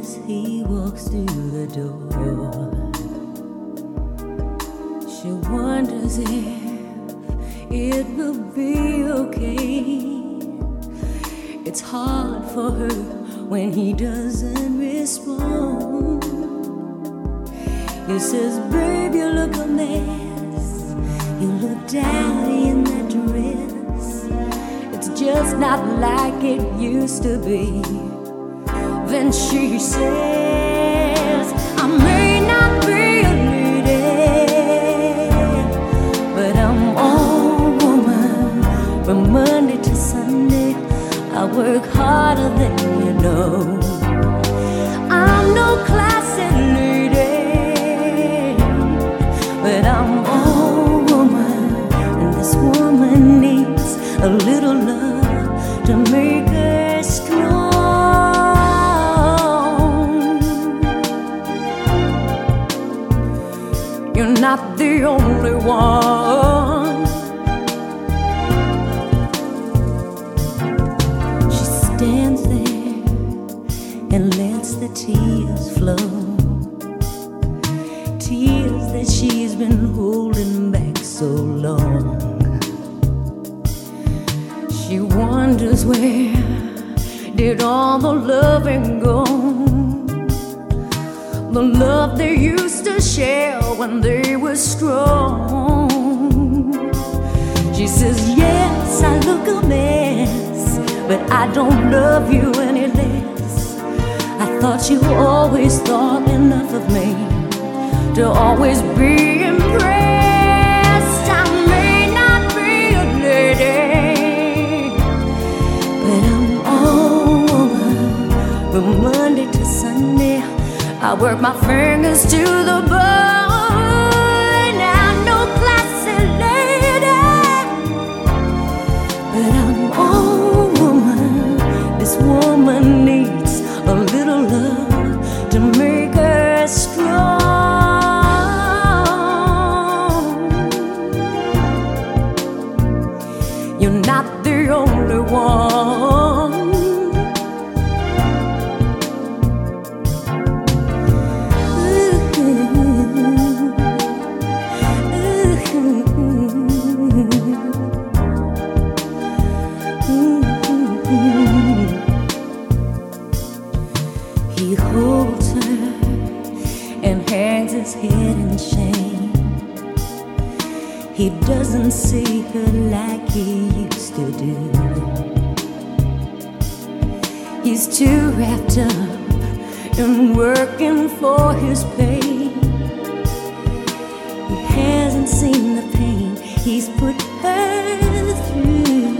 as he walks through the door. She wonders if it will be okay. It's hard for her when he doesn't respond. He says, babe, you look a mess. You look dowdy in that dress. It's just not like it used to be. Then she says, I may not be a lady, but I'm all woman. From Monday to Sunday, I work harder than you know. I'm no classy lady, but I'm all woman. And this woman needs a little love to make her strong. You're not the only one. She stands there and lets the tears flow. Tears that she's been holding back so long. She wonders where did all the loving go? The love they used to share when they were strong. She says, yes, I look a mess, but I don't love you any less. I thought you always thought enough of me to always be impressed. I may not be a lady, but I'm all woman. From Monday to Sunday, I work my fingers to the bone. I'm no classy lady, but I'm all woman. This woman needs a little love to make her strong. You're not the only one. He holds her and hangs his head in shame. He doesn't see her like he used to do. He's too wrapped up in working for his pay. He hasn't seen the pain he's put her through.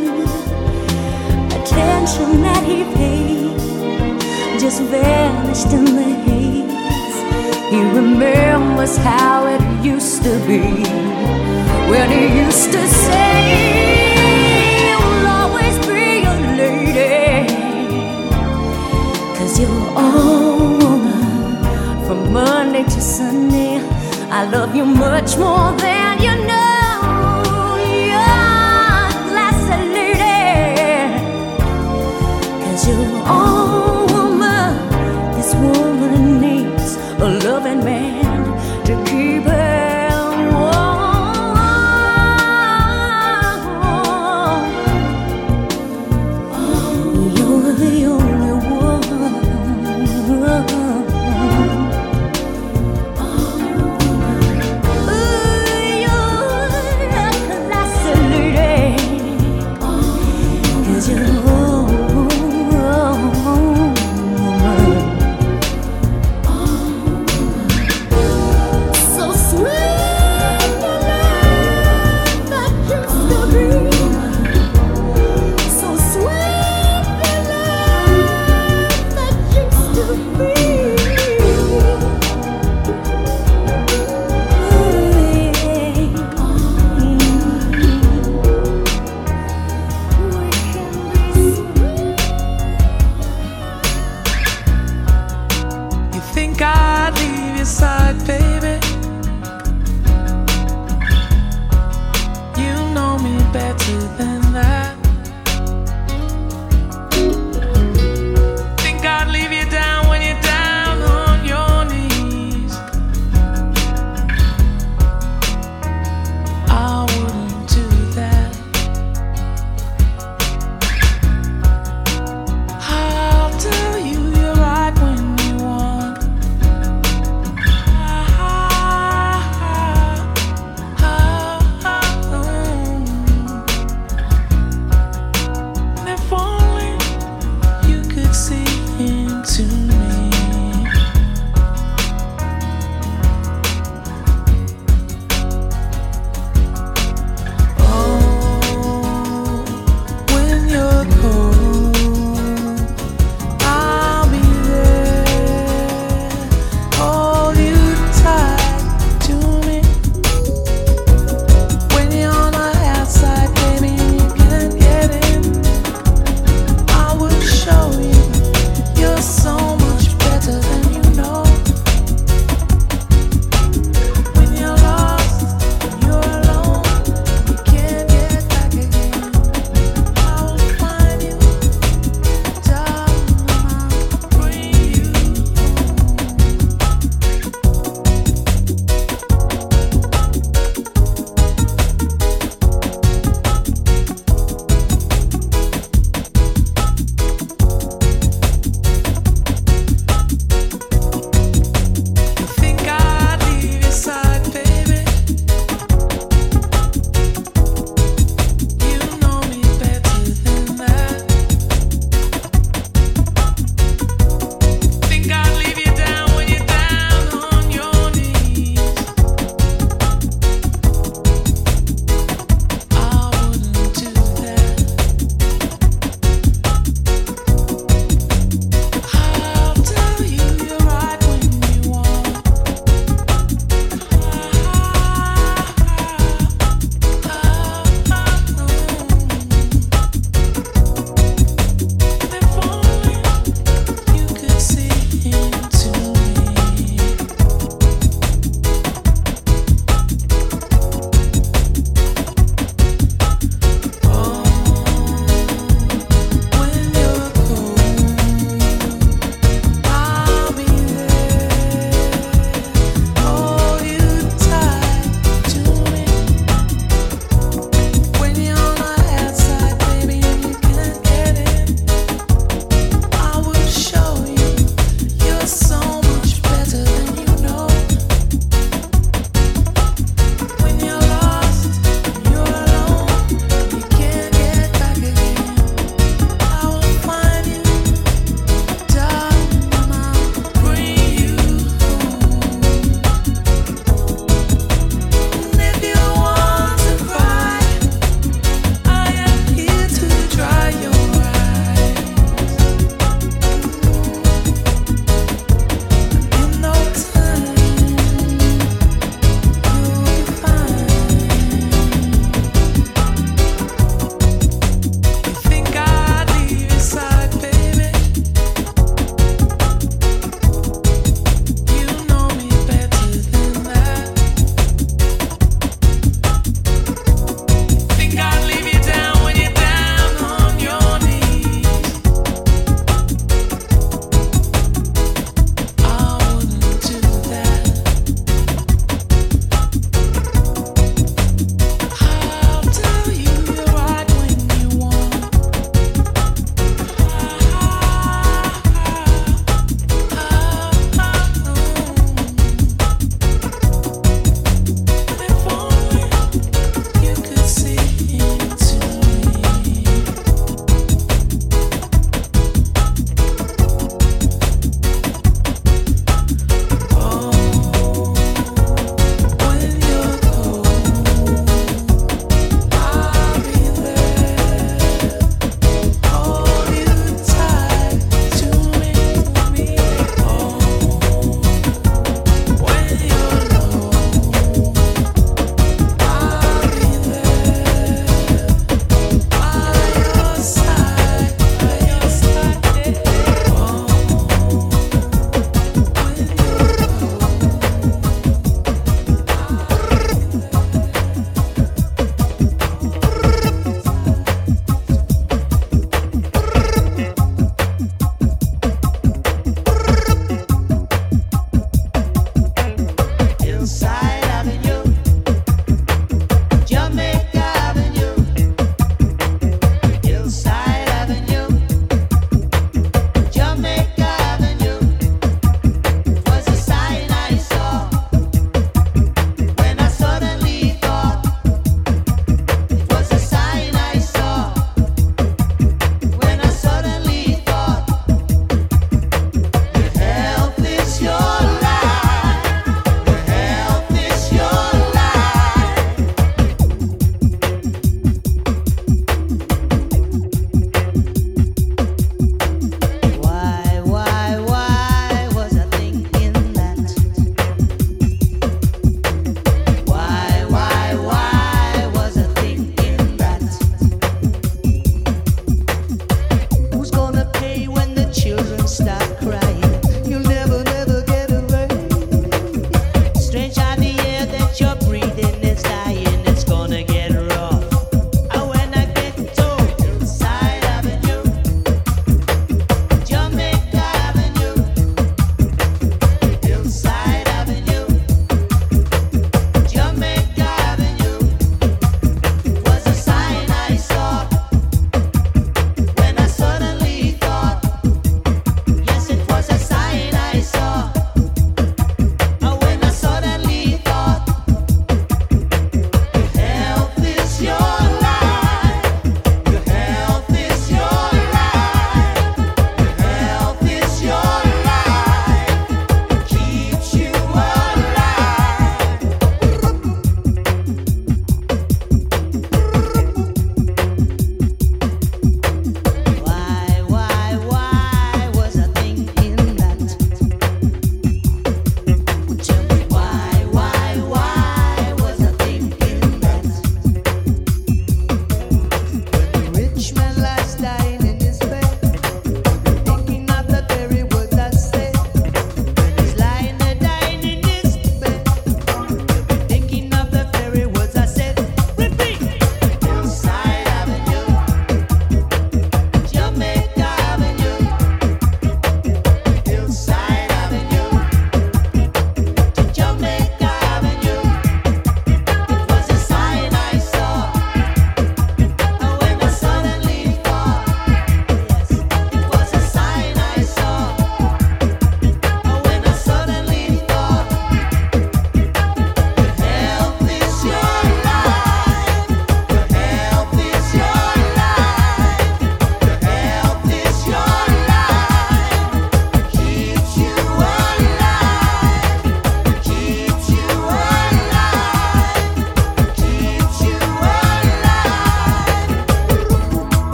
Attention that he paid just vanished in the haze. He remembers how it used to be, when he used to say, you'll always be a lady, 'cause you're all woman. From Monday to Sunday, I love you much more than you know. You're a classy lady, 'cause you're all woman. This woman needs a loving man to keep her warm.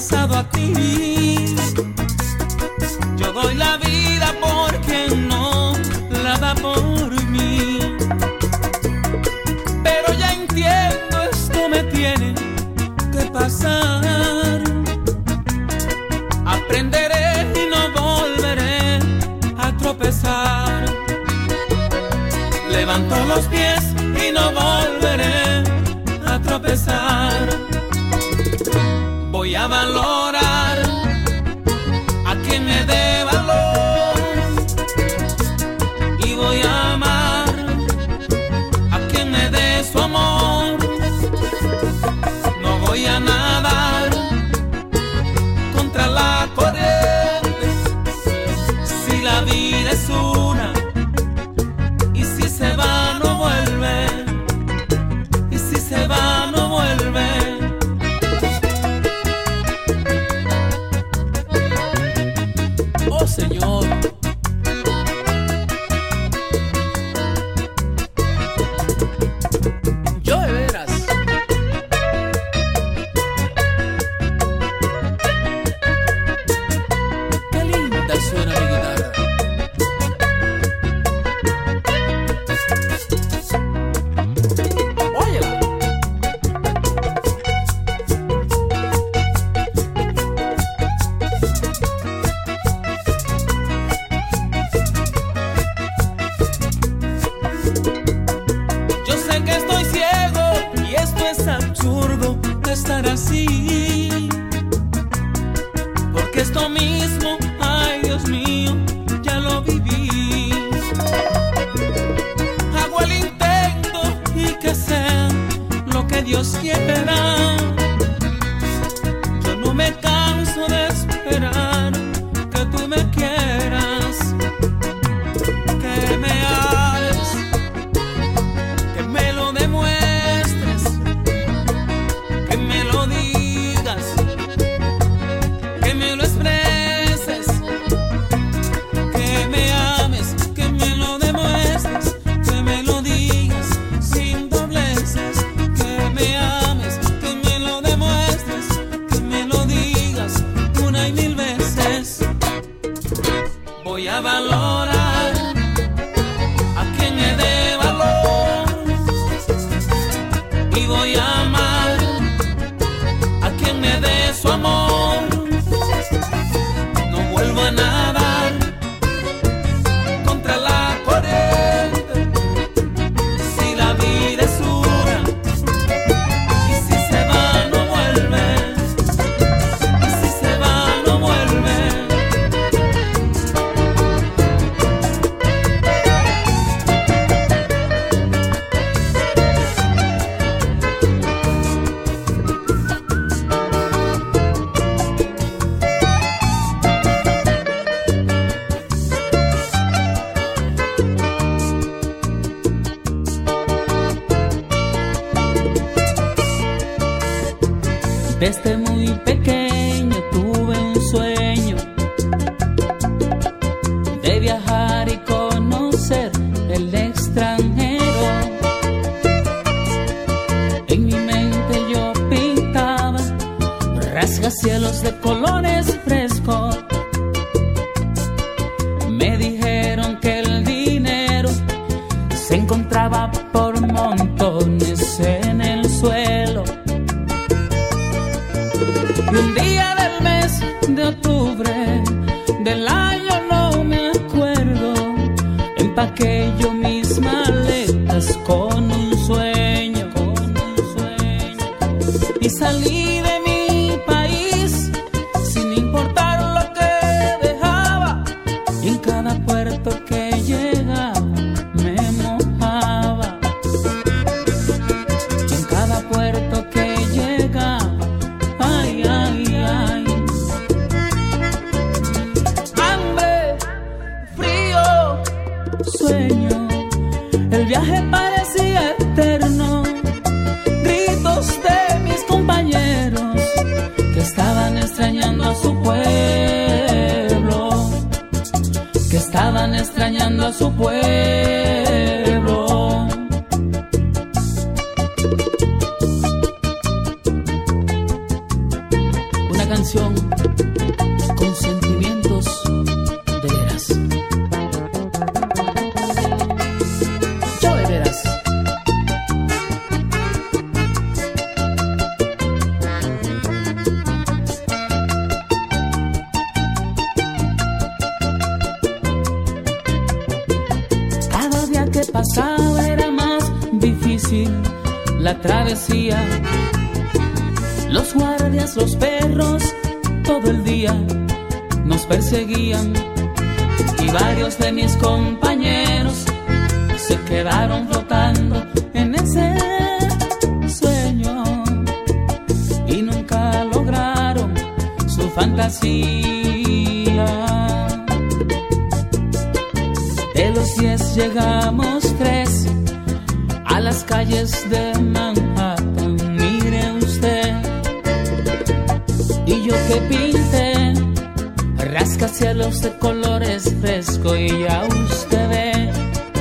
pasado a ti. Yo doy la vida por quien no la da por mí. Pero ya entiendo, esto me tiene que pasar. Aprenderé y no volveré a tropezar. Levanto los pies y no volveré a tropezar. Voy a valorar a quien me dé valor y voy a amar a quien me dé su amor. No voy a nadar contra la corriente. Si la vida es una y si se va no vuelve, y si se va no vuelve. Oh Señor, yo de veras qué linda suena mi guitarra. Óyela. Yo sé que estoy ciego y esto es absurdo estar así, porque esto mismo, ay Dios mío, ya lo viví. Hago el intento y que sea lo que Dios quiera. Yo no me canso de esperar que tú me quieras, que me hables, que me lo demuestres, que me lo digas, que me lo expreses, que me ames, que me lo demuestres, que me lo digas sin dobleces, que me ames, que me lo demuestres, que me lo digas una y mil veces. Voy a valorar a quien me dé valor y voy a amar a quien me dé su amor. No vuelvo a nadar contra la corriente. Si la vida es una y si se va no vuelve, y si se va no vuelve. Desde muy pequeño tuve un sueño de viajar y conocer el extranjero. En mi mente yo pintaba rascacielos de colores frescos. Me dijeron que el dinero se encontraba por montones en el suelo. Y un día del mes de octubre del año no me acuerdo, empaqué yo mis maletas con un sueño, y salí de mi país sin importar lo que dejaba, y en cada puerto que llegaba me mojaba, y en cada puerto que llegaba, ay, ay, ay. Hambre, frío, sueño, el viaje parecía eterno. Gritos de mis compañeros que estaban extrañando a su pueblo, que estaban extrañando a su pueblo. Una canción canción con sentimientos de veras. Yo de veras. Cada día que pasaba era más difícil la travesía. Los guardias, los perros, todo el día nos perseguían y varios de mis compañeros se quedaron flotando en ese sueño y nunca lograron su fantasía. De los 10 llegamos 3 a las calles de Manhattan, mire usted. Y yo que pinté rascacielos de colores fresco y ya usted ve.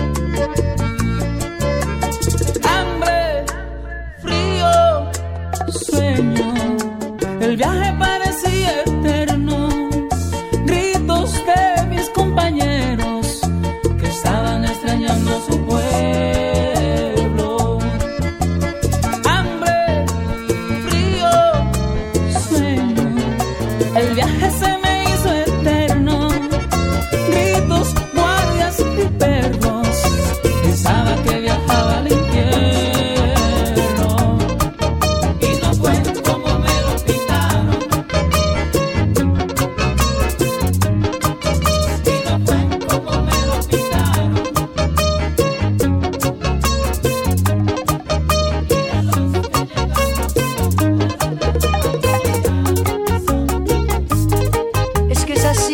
Hambre, frío, sueño, el viaje parecía eterno. Gritos de mis compañeros que estaban extrañando su pueblo. Hambre, frío, sueño, el viaje se me hizo eterno. Gritos, guardias y perros, pensaba que viajaba al infierno. Y no fue como me lo pintaron. Y no fue como me lo pintaron. Es que es así.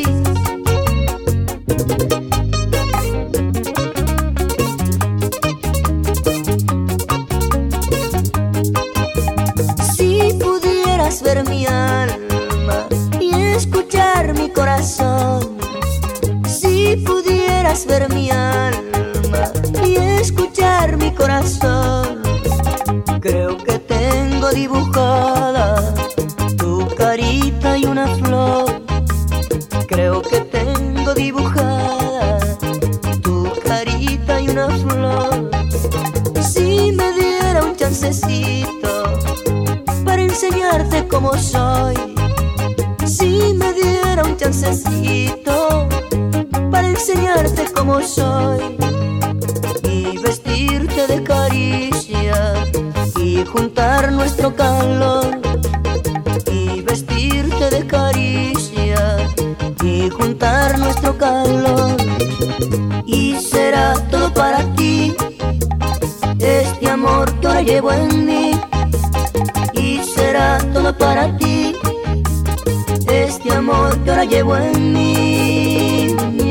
Si pudieras ver mi alma y escuchar mi corazón, si pudieras ver mi alma y escuchar mi corazón, creo que tengo dibujada tu carita y una flor. Creo que tengo dibujada tu carita y una flor. Si me diera un chancecito para enseñarte cómo soy, si me diera un chancecito para enseñarte cómo soy, y vestirte de caricia y juntar nuestro calor, y vestirte de caricia y juntar nuestro calor, y será todo para ti este amor que ahora llevo en mí, y será todo para ti este amor que ahora llevo en mí.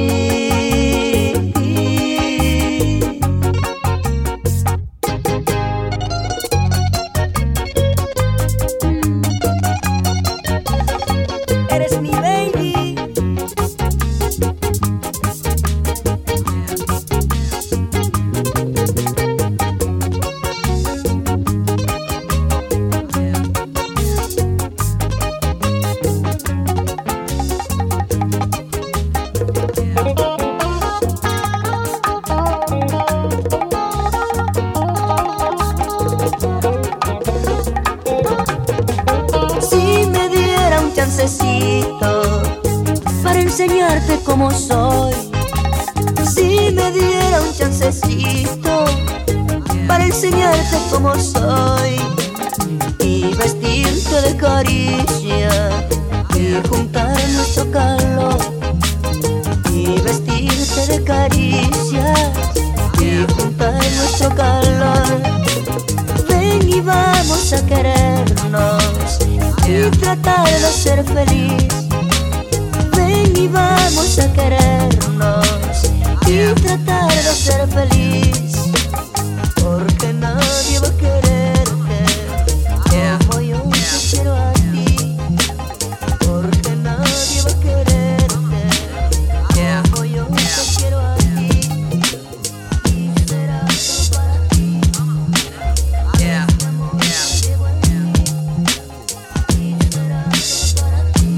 Eres mi baby. Si me diera un chancecito para enseñarte cómo soy, si me diera un chancecito para enseñarte cómo soy, y vestirte de caricia y juntar nuestro calor, y vestirte de caricias y juntar nuestro calor. Ven y vamos a querernos y tratar de ser feliz. Ven y vamos a querernos y tratar de ser feliz, porque nadie va a quererte como yo te quiero a ti, porque nadie va a quererte como yo te quiero a ti, y será todo para ti. Mi amor, te llevo en mí, y será todo para ti.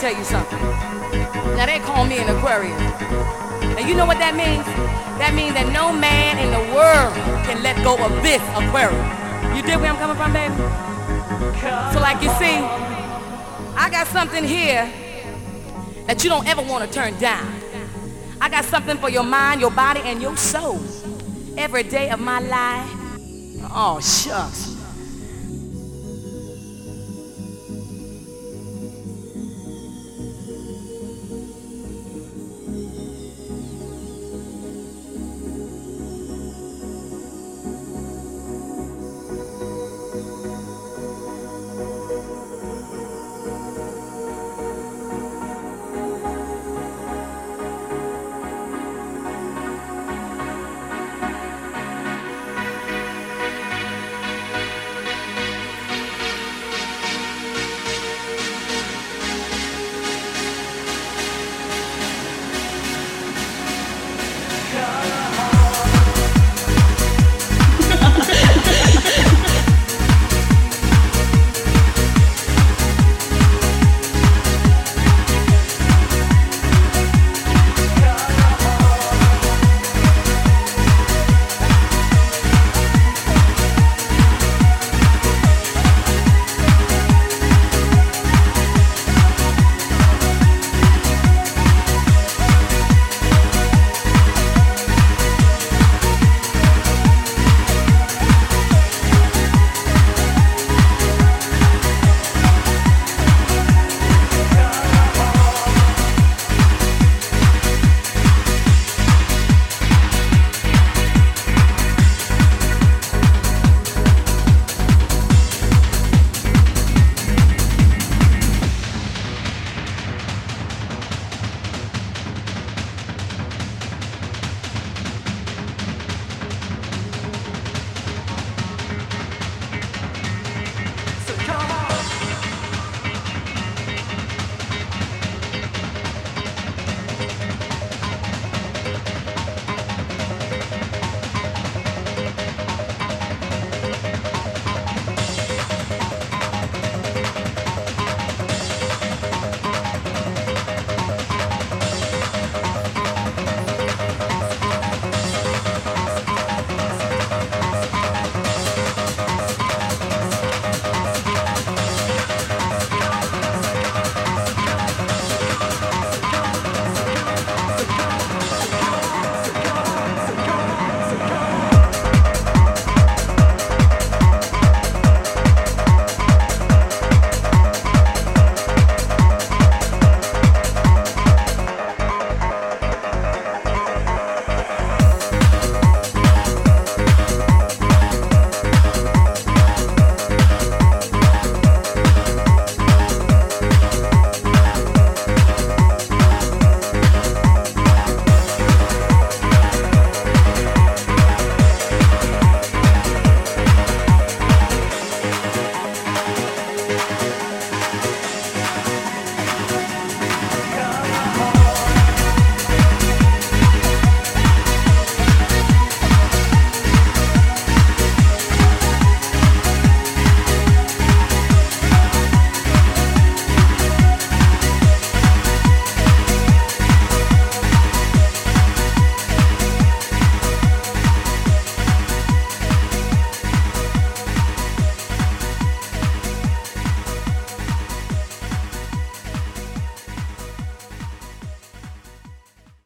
tell you something. Now they call me an Aquarius. And you know what that means? That means that no man in the world can let go of this Aquarius. You dig where I'm coming from, baby? So like you see, I got something here that you don't ever want to turn down. I got something for your mind, your body, and your soul. Every day of my life. Oh, shucks.